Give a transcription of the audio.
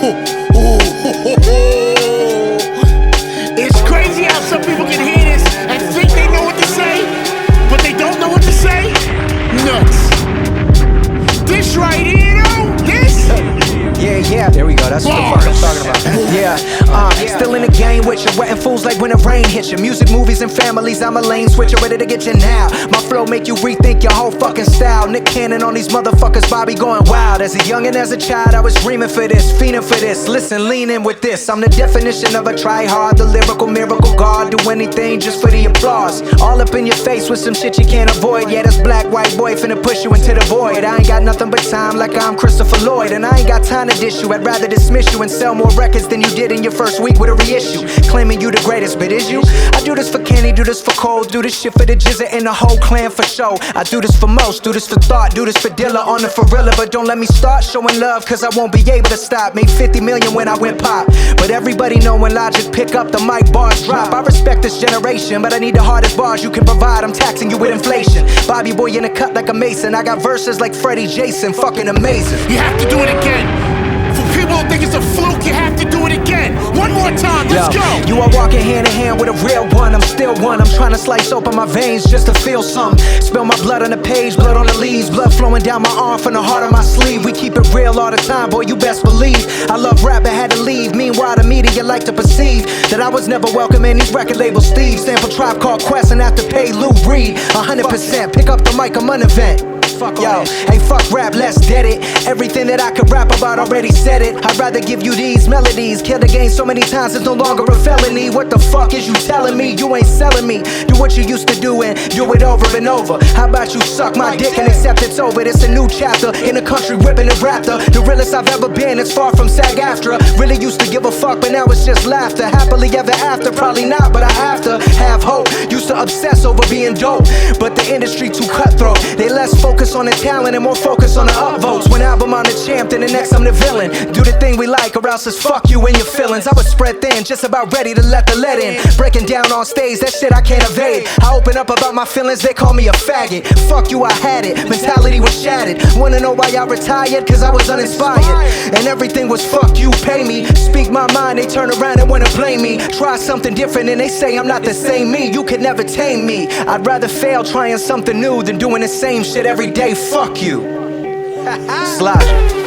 It's crazy how some people can hear this and think they know what to say, but they don't know what to say. Nuts. This right here, though, this. Yeah, there we go, that's what the fuck I'm talking about. Still in the game with you, wetting fools like when the rain hits you. Music, movies, and families, I'm a lane switcher, ready to get you now. My flow make you rethink your whole fucking style. Nick Cannon on these motherfuckers, Bobby going wild. As a young and as a child, I was dreaming for this, fiending for this. Listen, lean in with this. I'm the definition of a try hard, the lyrical miracle god. Do anything just for the applause. All up in your face with some shit you can't avoid. Yeah, this black, white boy finna push you into the void. I ain't got nothing but time like I'm Christopher Lloyd. And I ain't got time to dish you, I'd rather dismiss you and sell more records than you did in your first week with a reissue. Claiming you the greatest, but is you? I do this for Kenny, do this for Cole, do this shit for the Jizza and the whole clan for show. I do this for most, do this for thought, do this for Dilla on the Ferrilla. But don't let me start showing love, cause I won't be able to stop. Made 50 million when I went pop, but everybody know when Logic pick up the mic, bars drop. I respect this generation, but I need the hardest bars you can provide. I'm taxing you with inflation. Bobby boy in the cut like a Mason. I got verses like Freddie Jason, fucking amazing. You have to do it again. For people who think it's a fluke, you have to do it again. One more time, let's go. You are walking hand in hand with a real one. I'm still one. I'm trying to slice open my veins just to feel some. Spill my blood on the page, blood on the leaves, blood flowing down my arm from the heart of my sleeve. We keep it real all the time, boy, you best believe. I love rap, but had to leave. Meanwhile, the media like to perceive that I was never welcome in these record labels. Steve, sample Tribe Called Quest, and after pay Lou Reed. 100%, pick up the mic, I'm an event. Yo, hey, fuck rap, let's dead it. Everything that I could rap about already said it. I'd rather give you these melodies. Kill the game so many times it's no longer a felony. What the fuck is you telling me? You ain't selling me. Do what you used to do and do it over and over. How about you suck my dick and accept it's over? It's a new chapter in the country whipping and raptor. The realest I've ever been, it's far from SAG-AFTRA. Really used to give a fuck, but now it's just laughter. Happily ever after, probably not, but I have to have hope. Used to obsess over being dope, but the industry too cutthroat. They less focus on the talent and more focus on the upvotes. One album I'm the champ, then the next I'm the villain. Do the thing we like or else it's fuck you and your feelings. I was spread thin, just about ready to let the lead in. Breaking down on stage, that shit I can't evade. I open up about my feelings, they call me a faggot. Fuck you, I had it, mentality was shattered. Wanna know why I retired? Cause I was uninspired. And everything was fuck you, pay me. Speak my mind, they turn around and wanna blame me. Try something different and they say I'm not the same me. You could never tame me. I'd rather fail trying something new than doing the same shit every day. Fuck you. Slosh.